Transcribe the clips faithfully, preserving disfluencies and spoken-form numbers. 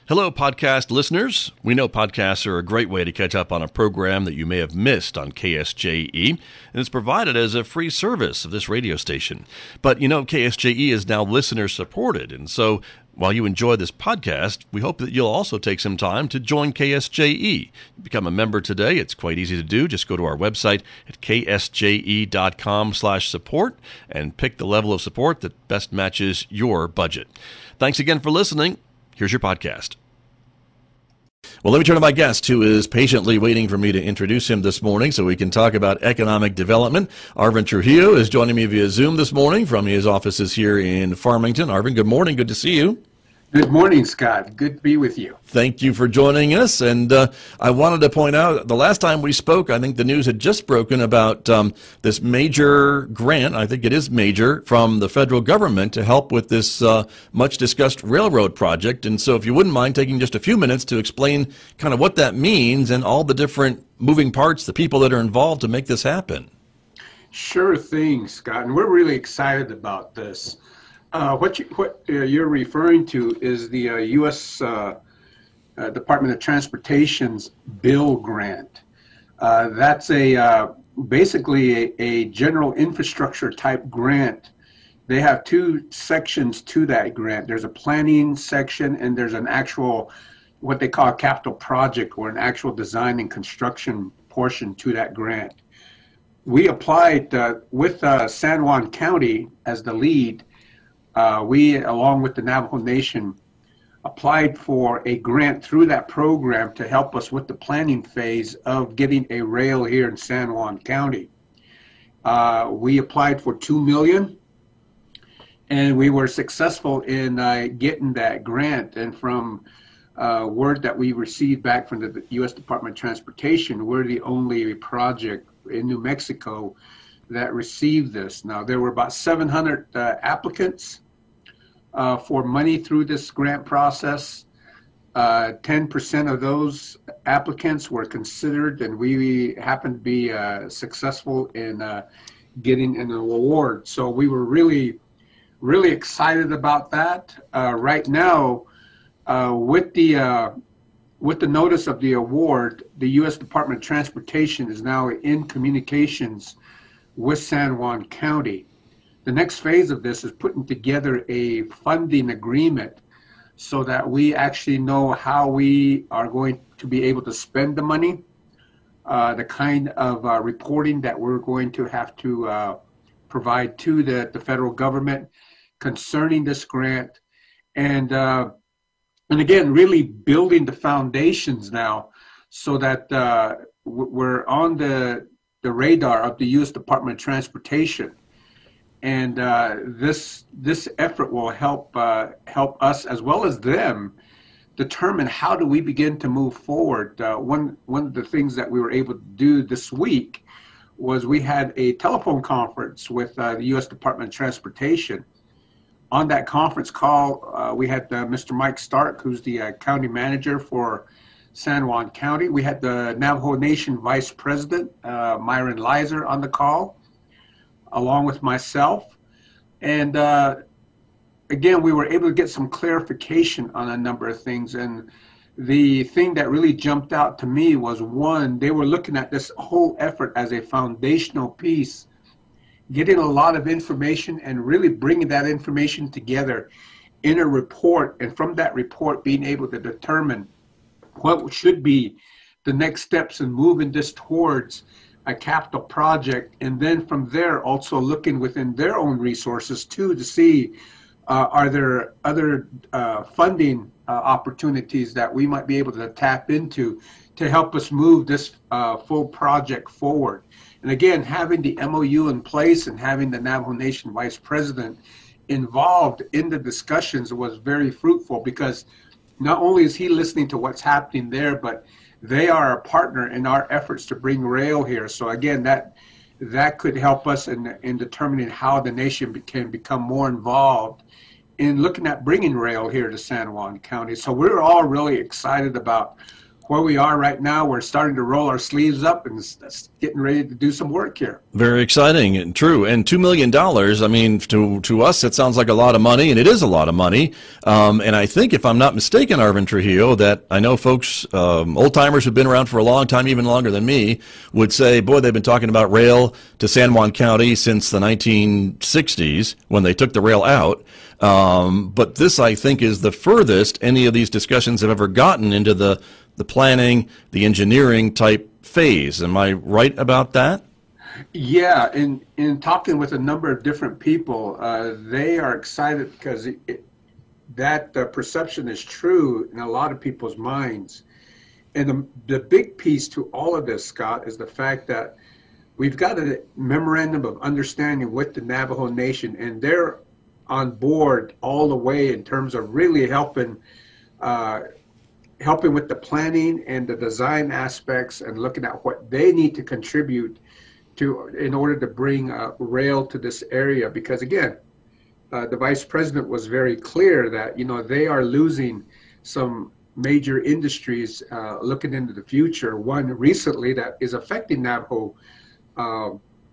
Hello, podcast listeners. We know podcasts are a great way to catch up on a program that you may have missed on K S J E, and it's provided as a free service of this radio station. But you know, K S J E is now listener supported, and so while you enjoy this podcast, we hope that you'll also take some time to join K S J E. Become a member today. It's quite easy to do. Just go to our website at k s j e dot com slash support and pick the level of support that best matches your budget. Thanks again for listening. Here's your podcast. Well, let me turn to my guest, who is patiently waiting for me to introduce him this morning so we can talk about economic development. Arvin Trujillo is joining me via Zoom this morning from his offices here in Farmington. Arvin, good morning. Good to see you. Good morning, Scott. Good to be with you. Thank you for joining us. And uh, I wanted to point out, the last time we spoke, I think the news had just broken about um, this major grant, I think it is major, from the federal government to help with this uh, much-discussed railroad project. And so if you wouldn't mind taking just a few minutes to explain kind of what that means and all the different moving parts, the people that are involved to make this happen. Sure thing, Scott. And we're really excited about this. Uh, what, you, what uh, you're referring to is the uh, U S Uh, uh, Department of Transportation's Bill Grant. Uh, that's a uh, basically a, a general infrastructure type grant. They have two sections to that grant. There's a planning section and there's an actual, what they call a capital project, or an actual design and construction portion to that grant. We applied uh, with uh, San Juan County as the lead. Uh, we, along with the Navajo Nation, applied for a grant through that program to help us with the planning phase of getting a rail here in San Juan County. Uh, we applied for two million dollars, and we were successful in uh, getting that grant. And from uh, word that we received back from the U S Department of Transportation, we're the only project in New Mexico that received this. Now, there were about seven hundred uh, applicants Uh, for money through this grant process. Uh, ten percent of those applicants were considered, and we happened to be uh, successful in uh, getting an award. So we were really, really excited about that. Uh, right now, uh, with the uh, with the notice of the award, the U S Department of Transportation is now in communications with San Juan County. The next phase of this is putting together a funding agreement so that we actually know how we are going to be able to spend the money, uh, the kind of uh, reporting that we're going to have to uh, provide to the, the federal government concerning this grant. And, uh, and again, really building the foundations now so that uh, we're on the, the radar of the U S Department of Transportation. And uh, this this effort will help uh, help us, as well as them, determine how do we begin to move forward. Uh, one one of the things that we were able to do this week was we had a telephone conference with uh, the U S Department of Transportation. On that conference call, uh, we had uh, Mister Mike Stark, who's the uh, county manager for San Juan County. We had the Navajo Nation Vice President, uh, Myron Lizer, on the call, along with myself. And uh, again, we were able to get some clarification on a number of things. And the thing that really jumped out to me was, one, they were looking at this whole effort as a foundational piece, getting a lot of information and really bringing that information together in a report. And from that report, being able to determine what should be the next steps in moving this towards a capital project, and then from there also looking within their own resources too to see uh, are there other uh, funding uh, opportunities that we might be able to tap into to help us move this uh, full project forward. And again, having the M O U in place and having the Navajo Nation Vice President involved in the discussions was very fruitful, because not only is he listening to what's happening there, but they are a partner in our efforts to bring rail here. So again, that that could help us in, in determining how the nation can become more involved in looking at bringing rail here to San Juan County. So we're all really excited about where we are right now, we're starting to roll our sleeves up and s- getting ready to do some work here. Very exciting and true. And two million dollars, I mean, to to us, it sounds like a lot of money, and it is a lot of money. Um, and I think, if I'm not mistaken, Arvin Trujillo, that I know folks, um, old-timers who've been around for a long time, even longer than me, would say, boy, they've been talking about rail to San Juan County since the nineteen sixties when they took the rail out. Um, but this, I think, is the furthest any of these discussions have ever gotten into the the planning, the engineering type phase. Am I right about that? Yeah, in, in talking with a number of different people, uh, they are excited because it, it, that uh, perception is true in a lot of people's minds. And the, the big piece to all of this, Scott, is the fact that we've got a memorandum of understanding with the Navajo Nation, and they're on board all the way in terms of really helping uh, helping with the planning and the design aspects and looking at what they need to contribute to in order to bring uh, rail to this area. Because again, uh, the vice president was very clear that, you know, they are losing some major industries uh, looking into the future. One recently that is affecting Navajo uh,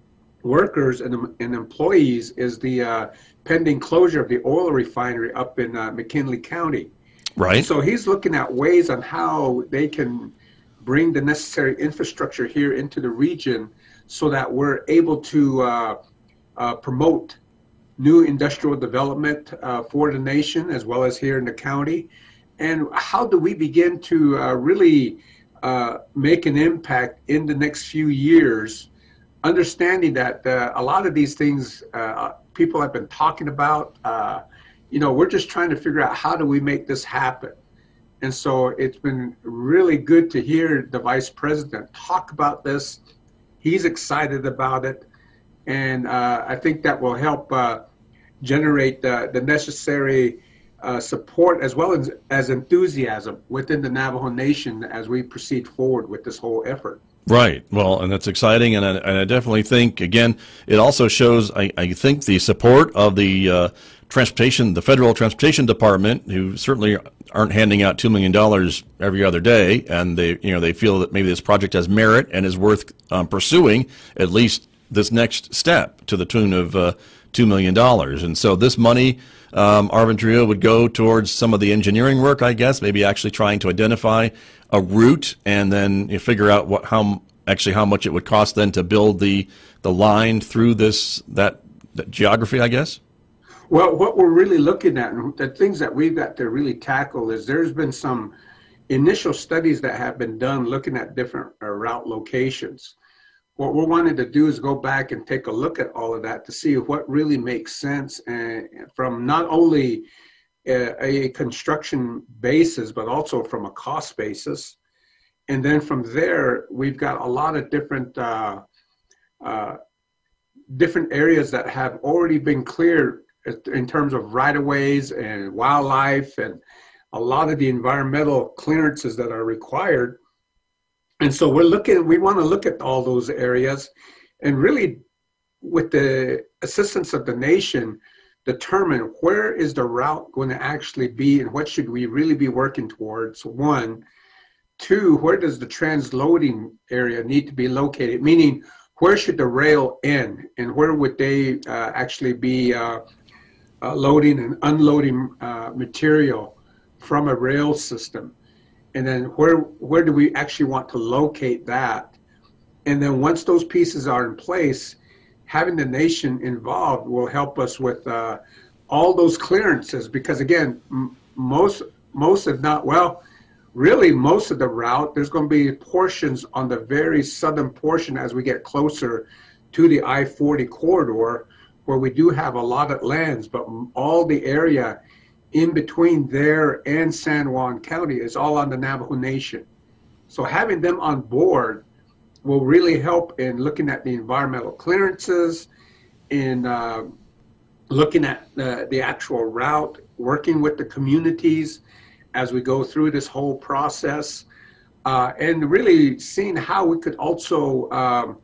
workers and, and employees is the uh, pending closure of the oil refinery up in uh, McKinley County. Right. So he's looking at ways on how they can bring the necessary infrastructure here into the region so that we're able to uh, uh, promote new industrial development uh, for the nation as well as here in the county. And how do we begin to uh, really uh, make an impact in the next few years, understanding that uh, a lot of these things uh, people have been talking about, uh, you know, we're just trying to figure out how do we make this happen. And so it's been really good to hear the vice president talk about this. He's excited about it. And uh, I think that will help uh, generate uh, the necessary uh, support as well as, as enthusiasm within the Navajo Nation as we proceed forward with this whole effort. Right. Well, and that's exciting. And I, and I definitely think, again, it also shows, I, I think, the support of the uh, transportation, the Federal Transportation Department, who certainly aren't handing out two million dollars every other day. And they, you know, they feel that maybe this project has merit and is worth um, pursuing at least this next step to the tune of uh, two million dollars. And so this money, um, Arvin Trujillo, would go towards some of the engineering work, I guess, maybe actually trying to identify a route and then you figure out what how actually how much it would cost then to build the the line through this that, that geography, I guess. Well, what we're really looking at and the things that we've got to really tackle is there's been some initial studies that have been done looking at different uh, route locations. What we're wanting to do is go back and take a look at all of that to see what really makes sense and from not only a, a construction basis, but also from a cost basis. And then from there, we've got a lot of different uh, uh, different areas that have already been cleared in terms of right-of-ways and wildlife and a lot of the environmental clearances that are required. And so we're looking, we want to look at all those areas and really, with the assistance of the nation, determine where is the route going to actually be and what should we really be working towards, one. Two, where does the transloading area need to be located? Meaning, where should the rail end and where would they uh, actually be uh, uh, loading and unloading uh, material from a rail system? And then where where do we actually want to locate that? And then once those pieces are in place, having the nation involved will help us with uh, all those clearances. Because again, m- most most if not, well, really most of the route, there's going to be portions on the very southern portion as we get closer to the I forty corridor where we do have a lot of lands, but all the area in between there and San Juan County is all on the Navajo Nation. So having them on board will really help in looking at the environmental clearances, in uh, looking at the, the actual route, working with the communities as we go through this whole process, uh, and really seeing how we could also um,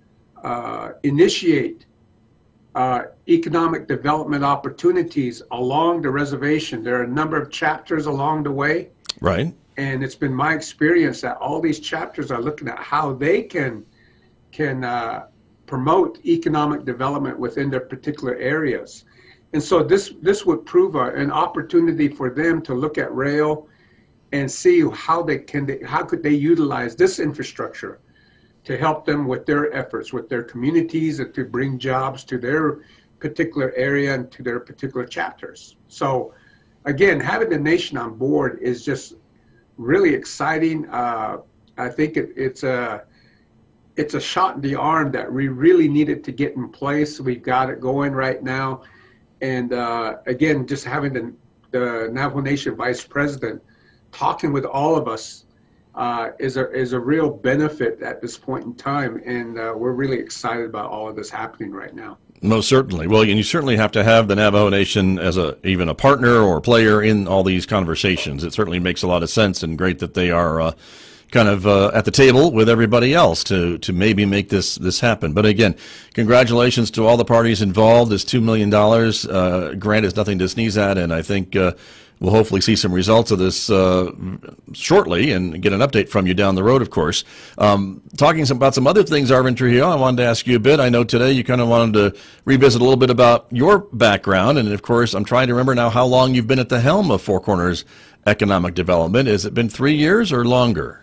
uh, initiate Uh, economic development opportunities along the reservation. There are a number of chapters along the way. Right. And it's been my experience that all these chapters are looking at how they can can uh, promote economic development within their particular areas. And so this this would prove a, an opportunity for them to look at rail and see how they can they, how could they utilize this infrastructure to help them with their efforts, with their communities, and to bring jobs to their particular area and to their particular chapters. So again, having the nation on board is just really exciting. Uh, I think it, it's a it's a shot in the arm that we really needed to get in place. We've got it going right now. And uh, again, just having the, the Navajo Nation Vice President talking with all of us uh, is a is a real benefit at this point in time, and uh, we're really excited about all of this happening right now. Most certainly. Well, and you certainly have to have the Navajo Nation as a even a partner or player in all these conversations. It certainly makes a lot of sense, and great that they are uh, kind of uh, at the table with everybody else to to maybe make this this happen. But again, congratulations to all the parties involved. This two million dollars uh, grant is nothing to sneeze at, and I think uh, we'll hopefully see some results of this uh, shortly and get an update from you down the road, of course. Um, talking some, about some other things, Arvin Trujillo, I wanted to ask you a bit. I know today you kind of wanted to revisit a little bit about your background, and of course I'm trying to remember now how long you've been at the helm of Four Corners Economic Development. Has it been three years or longer?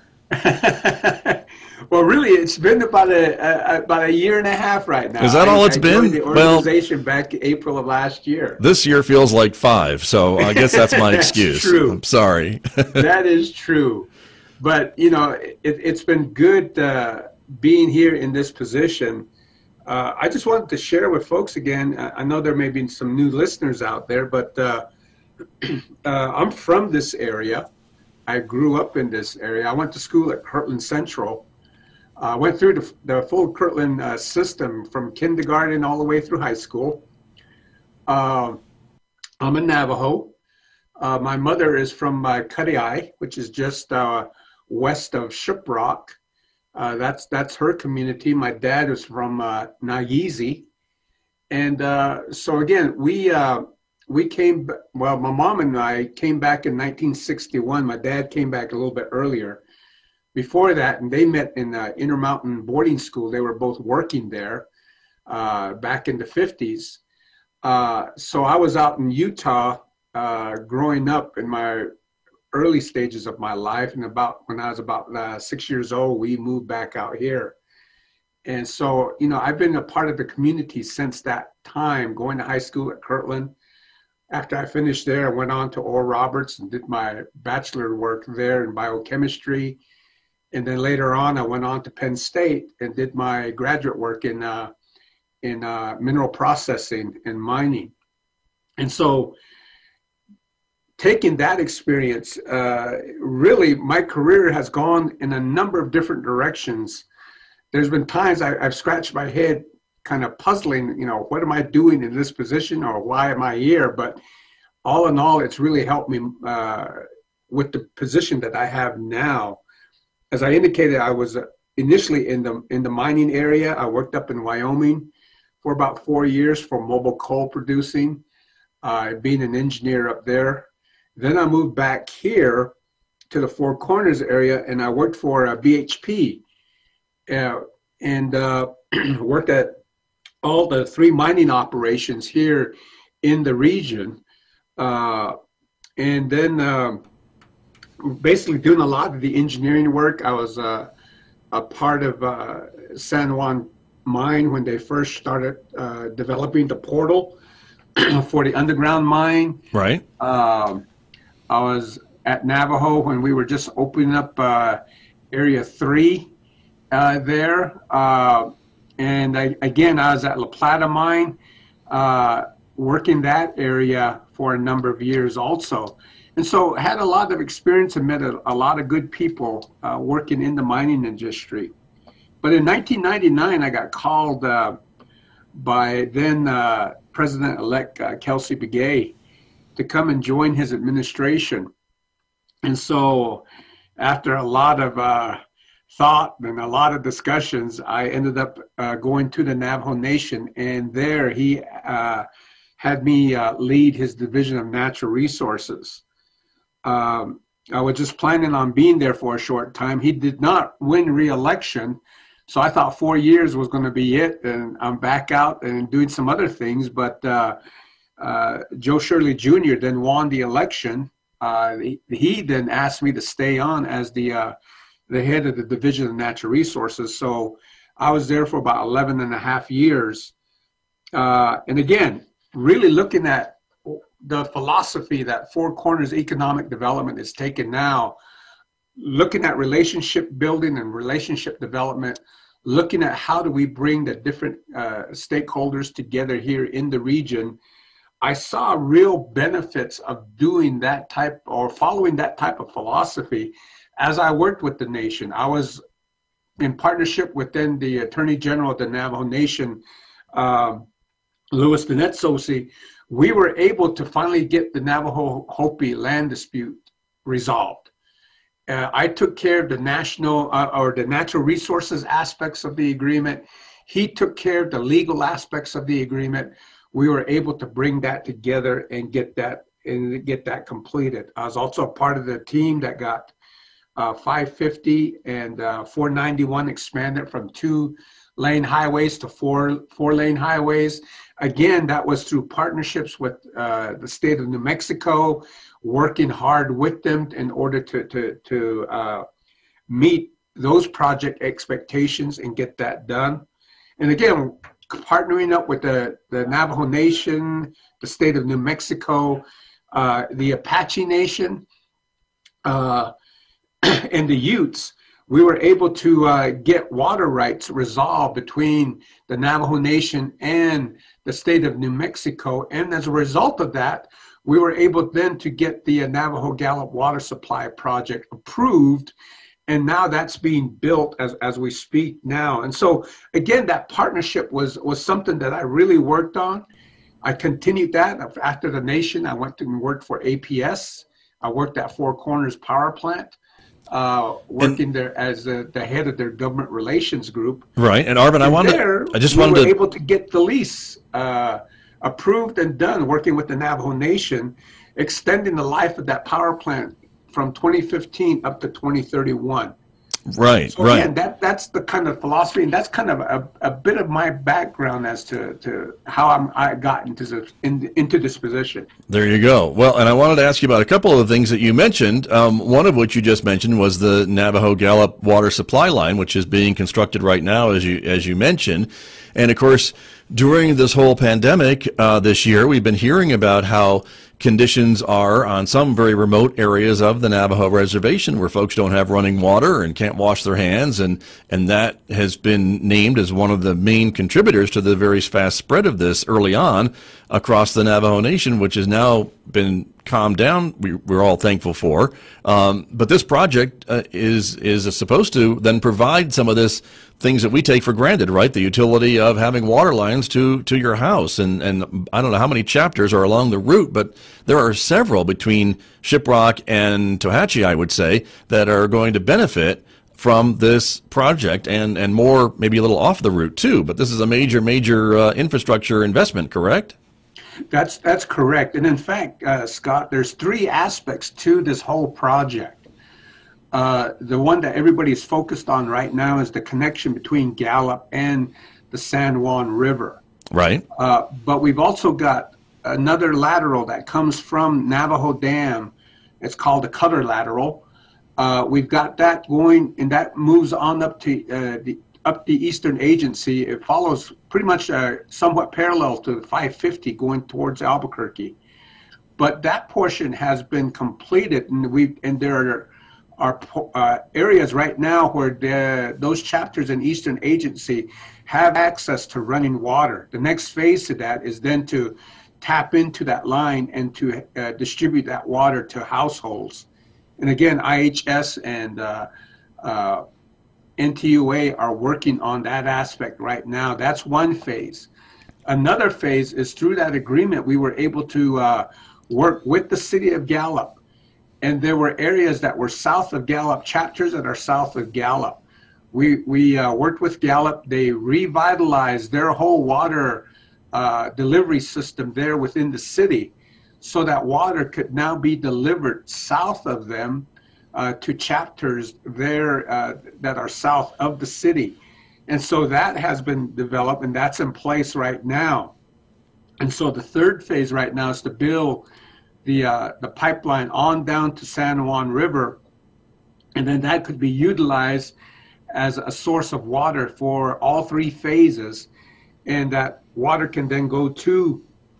Well, really, it's been about a, a about a year and a half right now. Is that all I, it's I been? Joined the organization well, back April of last year. This year feels like five, so I guess that's my that's excuse. True. I'm sorry. That is true, but you know, it, it's been good uh, being here in this position. Uh, I just wanted to share with folks again. I know there may be some new listeners out there, but uh, uh, I'm from this area. I grew up in this area. I went to school at Kirtland Central. I uh, went through the, the full Kirtland uh, system from kindergarten all the way through high school. Uh, I'm a Navajo. Uh, my mother is from uh, Cudahy, which is just uh, west of Shiprock. Uh, that's that's her community. My dad is from uh, Nageezi. And uh, so again, we uh, we came, well, my mom and I came back in nineteen sixty-one. My dad came back a little bit earlier. Before that, and they met in uh, Intermountain Boarding School. They were both working there uh, back in the fifties. Uh, so I was out in Utah uh, growing up in my early stages of my life. And about when I was about uh, six years old, we moved back out here. And so, you know, I've been a part of the community since that time, going to high school at Kirtland. After I finished there, I went on to Oral Roberts and did my bachelor work there in biochemistry. And then later on, I went on to Penn State and did my graduate work in uh, in uh, mineral processing and mining. And so taking that experience, uh, really, my career has gone in a number of different directions. There's been times I, I've scratched my head kind of puzzling, you know, what am I doing in this position or why am I here? But all in all, it's really helped me uh, with the position that I have now. As I indicated, I was initially in the in the mining area. I worked up in Wyoming for about four years for mobile coal producing, uh, being an engineer up there. Then I moved back here to the Four Corners area, and I worked for uh, B H P uh, and uh, worked at all the three mining operations here in the region. Uh, and then um, basically doing a lot of the engineering work. I was uh, a part of uh, San Juan Mine when they first started uh, developing the portal for the underground mine. Right. Um, I was at Navajo when we were just opening up uh, Area three uh, there. Uh, and I, again, I was at La Plata Mine, uh, working that area for a number of years also. And so had a lot of experience and met a, a lot of good people uh, working in the mining industry. But in nineteen ninety-nine, I got called uh, by then uh, President-elect uh, Kelsey Begay to come and join his administration. And so after a lot of uh, thought and a lot of discussions, I ended up uh, going to the Navajo Nation. And there he uh, had me uh, lead his Division of Natural Resources. Um, I was just planning on being there for a short time. He did not win re-election, so I thought four years was going to be it, and I'm back out and doing some other things. But uh, uh, Joe Shirley Junior then won the election. Uh, he, he then asked me to stay on as the uh, the head of the Division of Natural Resources. So I was there for about eleven and a half years. Uh, and again, really looking at the philosophy that Four Corners Economic Development is taking now, looking at relationship building and relationship development, looking at how do we bring the different uh, stakeholders together here in the region. I saw real benefits of doing that type or following that type of philosophy as I worked with the nation. I was in partnership within the Attorney General of the Navajo Nation, uh, Louis Danetsosi. We were able to finally get the Navajo Hopi land dispute resolved. Uh, I took care of the national uh, or the natural resources aspects of the agreement. He took care of the legal aspects of the agreement. We were able to bring that together and get that and get that completed. I was also a part of the team that got uh, five fifty and uh, four ninety-one expanded from two lane highways to four four lane highways. Again, that was through partnerships with uh, the state of New Mexico, working hard with them in order to to to uh, meet those project expectations and get that done. And again, partnering up with the, the Navajo Nation, the state of New Mexico, uh, the Apache Nation, uh, and the Utes, we were able to uh, get water rights resolved between the Navajo Nation and the state of New Mexico. And as a result of that, we were able then to get the Navajo Gallup Water Supply Project approved. And now that's being built as, as we speak now. And so, again, that partnership was, was something that I really worked on. I continued that. After the nation, I went and worked for A P S. I worked at Four Corners Power Plant, uh, working and, there as the, the head of their government relations group. Right. And Arvin, I wanted there, to, I just we wanted were to... able to get the lease uh, approved and done, working with the Navajo Nation, extending the life of that power plant from twenty fifteen up to twenty thirty-one. Right, so right. Again, that, that's the kind of philosophy, and that's kind of a, a bit of my background as to, to how I'm, I got into this, in, into this position. There you go. Well, and I wanted to ask you about a couple of things that you mentioned, um, one of which you just mentioned was the Navajo Gallup water supply line, which is being constructed right now, as you, as you mentioned. And, of course, during this whole pandemic uh, this year, we've been hearing about how conditions are on some very remote areas of the Navajo Reservation where folks don't have running water and can't wash their hands, and, and that has been named as one of the main contributors to the very fast spread of this early on across the Navajo Nation, which has now been calmed down, we, we're all thankful for. Um, but this project uh, is, is supposed to then provide some of this things that we take for granted, right? The utility of having water lines to, to your house. And, and I don't know how many chapters are along the route, but there are several between Shiprock and Tohatchee, I would say, that are going to benefit from this project, and, and more maybe a little off the route too. But this is a major, major uh, infrastructure investment, correct? That's, that's correct. And in fact, uh, Scott, there's three aspects to this whole project. Uh, the one that everybody's focused on right now is the connection between Gallup and the San Juan River. Right. Uh, but we've also got another lateral that comes from Navajo Dam. It's called the Cutter Lateral. Uh, we've got that going, and that moves on up to uh, the up the Eastern Agency. It follows pretty much uh, somewhat parallel to the five fifty going towards Albuquerque. But that portion has been completed, and we and there are are uh, areas right now where the, those chapters in Eastern Agency have access to running water. The next phase to that is then to tap into that line and to uh, distribute that water to households. And again, I H S and uh, uh, N T U A are working on that aspect right now. That's one phase. Another phase is through that agreement, we were able to uh, work with the city of Gallup. And there were areas that were south of Gallup, chapters that are south of Gallup. We, we uh, worked with Gallup. They revitalized their whole water uh, delivery system there within the city so that water could now be delivered south of them uh, to chapters there uh, that are south of the city. And so that has been developed, and that's in place right now. And so the third phase right now is to build the uh, the pipeline on down to San Juan River, and then that could be utilized as a source of water for all three phases, and that water can then go to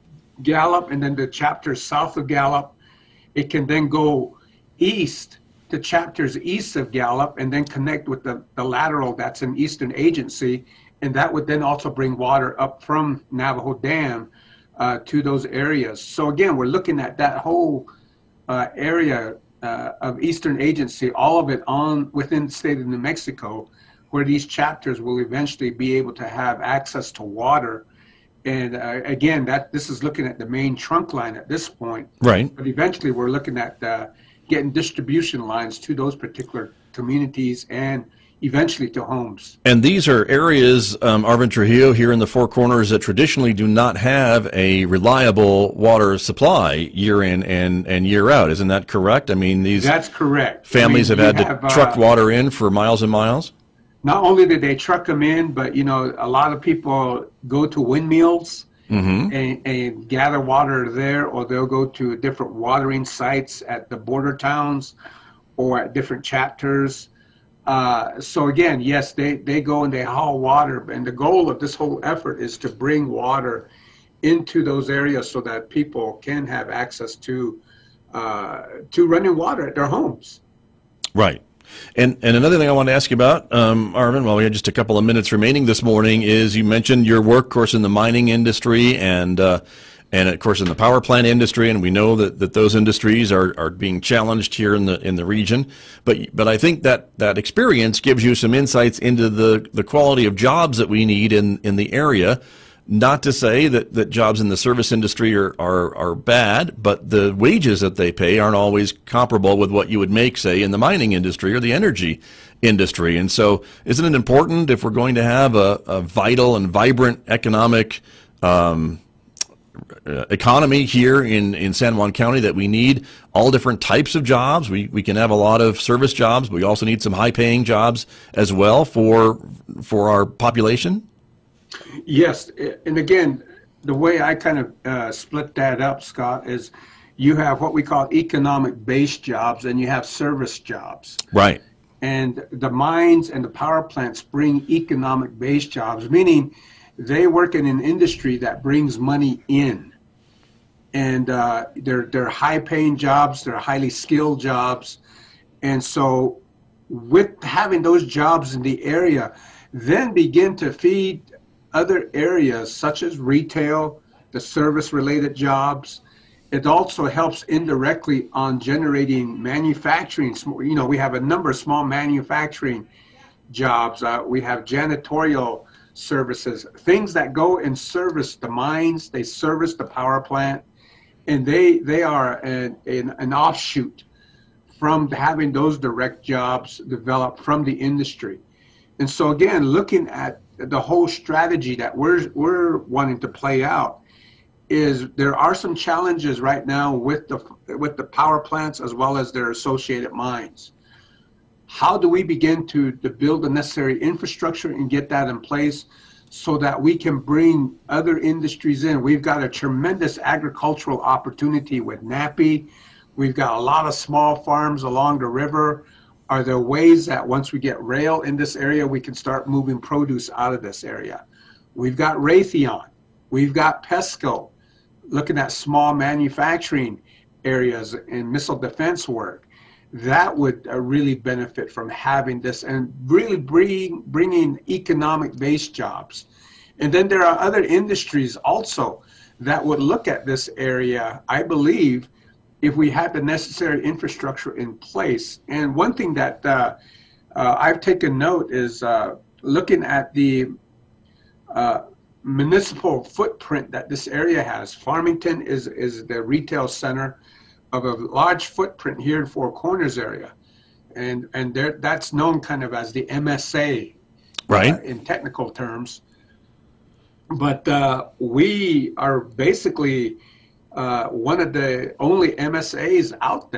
Gallup and then the chapters south of Gallup. It can then go east to chapters east of Gallup and then connect with the, the lateral that's an Eastern Agency, and that would then also bring water up from Navajo Dam uh, to those areas. So again, we're looking at that whole uh, area uh, of Eastern Agency, all of it on within the state of New Mexico, where these chapters will eventually be able to have access to water. And uh, again, that this is looking at the main trunk line at this point. Right. But eventually we're looking at uh, getting distribution lines to those particular communities and eventually to homes. And these are areas, um, Arvin Trujillo, here in the Four Corners that traditionally do not have a reliable water supply year in and, and year out. Isn't that correct? I mean, these That's correct. families I mean, have had have, to truck uh, water in for miles and miles. Not only did they truck them in, but, you know, a lot of people go to windmills mm-hmm. and, and gather water there, or they'll go to different watering sites at the border towns or at different chapters. Uh, so again, yes, they, they go and they haul water, and the goal of this whole effort is to bring water into those areas so that people can have access to uh, to running water at their homes. Right. And and another thing I want to ask you about, um, Arvin, while we had just a couple of minutes remaining this morning, is you mentioned your work, of course, in the mining industry and uh, and of course in the power plant industry, and we know that, that those industries are, are being challenged here in the in the region. But but I think that, that experience gives you some insights into the, the quality of jobs that we need in, in the area. Not to say that, that jobs in the service industry are, are, are bad, but the wages that they pay aren't always comparable with what you would make, say, in the mining industry or the energy industry. And so isn't it important, if we're going to have a, a vital and vibrant economic um, economy here in, in San Juan County, that we need all different types of jobs? We, we can have a lot of service jobs, but we also need some high-paying jobs as well for for our population? Yes, and again, the way I kind of uh, split that up, Scott, is you have what we call economic-based jobs and you have service jobs. Right. And the mines and the power plants bring economic-based jobs, meaning they work in an industry that brings money in. And uh, they're, they're high-paying jobs, they're highly skilled jobs. And so with having those jobs in the area, then begin to feed other areas such as retail, the service-related jobs. It also helps indirectly on generating manufacturing. You know, we have a number of small manufacturing jobs. Uh, we have janitorial services, things that go and service the mines, they service the power plant, and they they are an, an, an offshoot from having those direct jobs developed from the industry. And so again, looking at the whole strategy that we're we're wanting to play out is there are some challenges right now with the with the power plants as well as their associated mines. How do we begin to, to build the necessary infrastructure and get that in place so that we can bring other industries in? We've got a tremendous agricultural opportunity with NAPI. We've got a lot of small farms along the river. Are there ways that once we get rail in this area, we can start moving produce out of this area? We've got Raytheon. We've got PESCO, looking at small manufacturing areas and missile defense work. That would uh, really benefit from having this and really bring, bringing economic-based jobs. And then there are other industries also that would look at this area, I believe, if we had the necessary infrastructure in place. And one thing that uh, uh, I've taken note is uh, looking at the uh, municipal footprint that this area has. Farmington is, is the retail center of a large footprint here in Four Corners area. And, and there, that's known kind of as the M S A, right, uh, in technical terms. But uh, we are basically Uh, one of the only M S As out there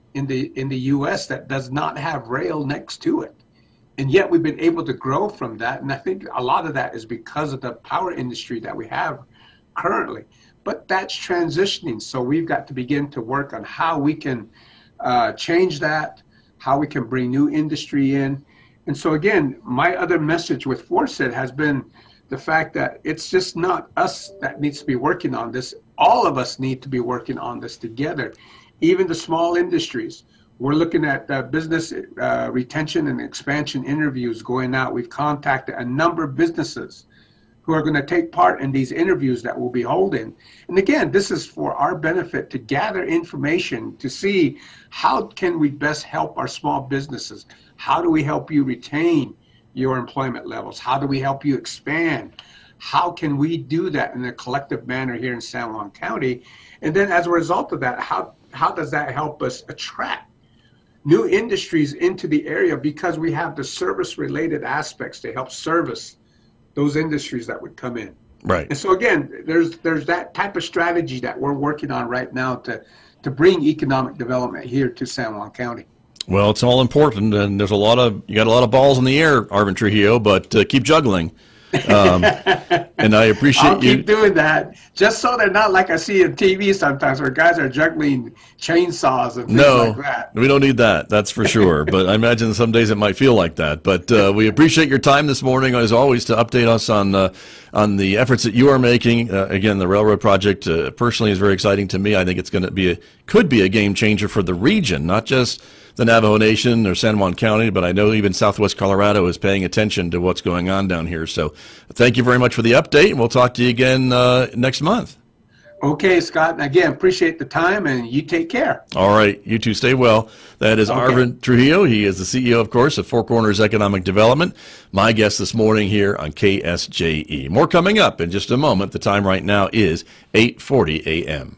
in the in the U S that does not have rail next to it. And yet we've been able to grow from that. And I think a lot of that is because of the power industry that we have currently. But that's transitioning. So we've got to begin to work on how we can uh, change that, how we can bring new industry in. And so again, my other message with Foresight has been the fact that it's just not us that needs to be working on this. All of us need to be working on this together, even the small industries. We're looking at uh, business uh, retention and expansion interviews going out. We've contacted a number of businesses who are going to take part in these interviews that we'll be holding. And again, this is for our benefit to gather information to see how can we best help our small businesses. How do we help you retain your employment levels? How do we help you expand? How can we do that in a collective manner here in San Juan County? And then as a result of that, how, how does that help us attract new industries into the area, because we have the service-related aspects to help service those industries that would come in. Right. And so again, there's there's that type of strategy that we're working on right now to to bring economic development here to San Juan County. Well, it's all important, and there's a lot of you got a lot of balls in the air, Arvin Trujillo, but uh, keep juggling. Um, and I appreciate I'll you keep doing that, just so they're not like I see on T V sometimes where guys are juggling chainsaws and things no, like that. We don't need that, that's for sure. But I imagine some days it might feel like that. But uh, we appreciate your time this morning, as always, to update us on uh, on the efforts that you are making. Uh, again, the railroad project uh, personally is very exciting to me. I think it's going to be a, could be a game changer for the region, not just the Navajo Nation or San Juan County, but I know even Southwest Colorado is paying attention to what's going on down here. So thank you very much for the update, and we'll talk to you again uh, next month. Okay, Scott. And again, appreciate the time, and you take care. All right. You two stay well. That is Okay. Arvin Trujillo. He is the C E O, of course, of Four Corners Economic Development. My guest this morning here on K S J E. More coming up in just a moment. The time right now is eight forty a.m.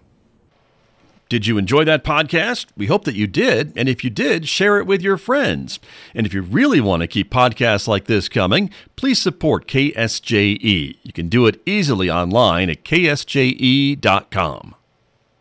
Did you enjoy that podcast? We hope that you did. And if you did, share it with your friends. And if you really want to keep podcasts like this coming, please support K S J E. You can do it easily online at K S J E dot com.